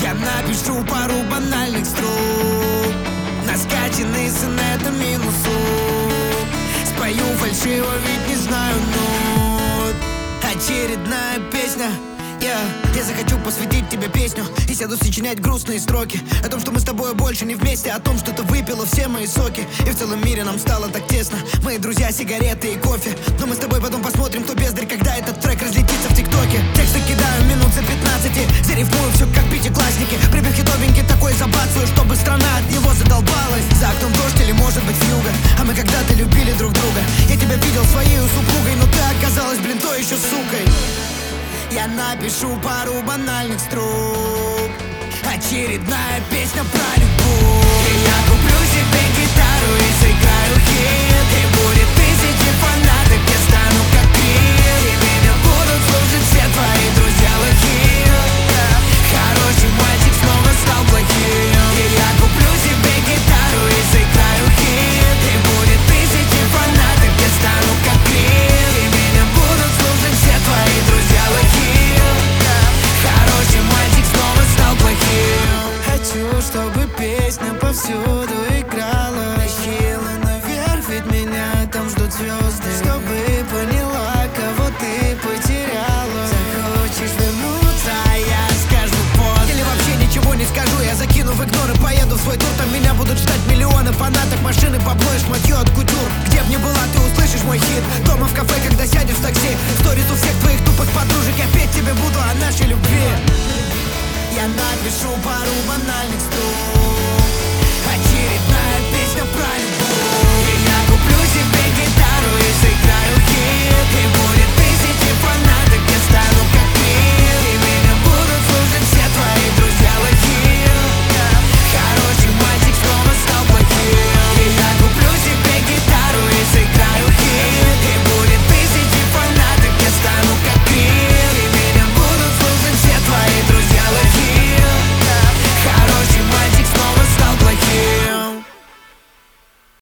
Я напишу пару банальных строк на скачанный сонетом минусу. Спою фальшиво, ведь не знаю нот. Очередная песня. Я захочу посвятить тебе песню и сяду сочинять грустные строки о том, что мы с тобой больше не вместе, о том, что ты выпила все мои соки, и в целом мире нам стало так тесно. Мои друзья, сигареты и кофе. Но мы с тобой потом посмотрим, кто бездарь, когда этот трек разлетится в ТикТоке. Тексты кидаю минут за 15, зарифмую все как пятиклассники. Припев хитовенький такой забацаю, чтобы страна от него задолбалась. За окном дождь или может быть вьюга, а мы когда-то любили друг друга. Я тебя видел своей супругой, но ты оказалась, блин, то еще сукой. Я напишу пару банальных строк. Очередная песня про любовь. И я куплю себе гитару и сыграю хит. И будет тысячи фанаток, я стану как Крид. И меня будут слушать все твои друзья лохи. Хороший мальчик снова стал плохим. И я куплю себе гитару и сыграю хит. И будет тысячи фанаток, я стану как Крид. И меня будут слушать все твои друзья лохи. Хороший мальчик снова стал плохим. Хочу, чтобы песня повсюду играла. Нахило наверх, ведь меня там ждут звезды. Чтобы поняла, кого ты потеряла. Захочешь вернуться, а я скажу после. Или вообще ничего не скажу, я закину в игнор и поеду в свой тур. Там меня будут ждать миллионы фанаток, машины, бабло и шматье от кутюр. Где б ни была, ты услышишь мой хит. Дома в кафе, когда сядешь в такси. Сторис у всех твоих тупых подружек. Я петь тебе буду о нашей любви. Я напишу пару банальных строк. Очередная песня про